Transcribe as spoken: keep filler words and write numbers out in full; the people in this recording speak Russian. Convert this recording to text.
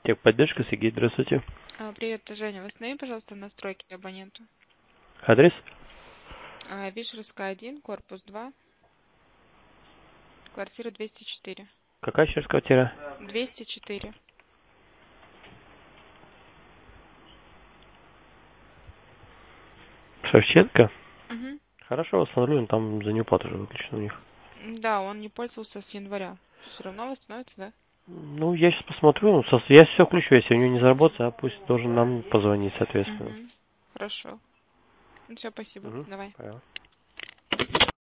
Техподдержка, Сергей, здравствуйте. А, Привет, Женя. Восстанови, пожалуйста, настройки абоненту. Адрес? А, Вишерская один, корпус два, квартира двести четыре. Какая еще раз квартира? двести четыре. Шевченко? Угу. Хорошо, восстановлю, но там за неуплату уже выключено у них. Да, он не пользовался с января. Все равно восстановится, да? Ну, я сейчас посмотрю, ну, со- я все включу, если у него не заработает, а пусть должен нам позвонить, соответственно. Угу. Хорошо. Ну все, спасибо. Угу, Давай. понятно.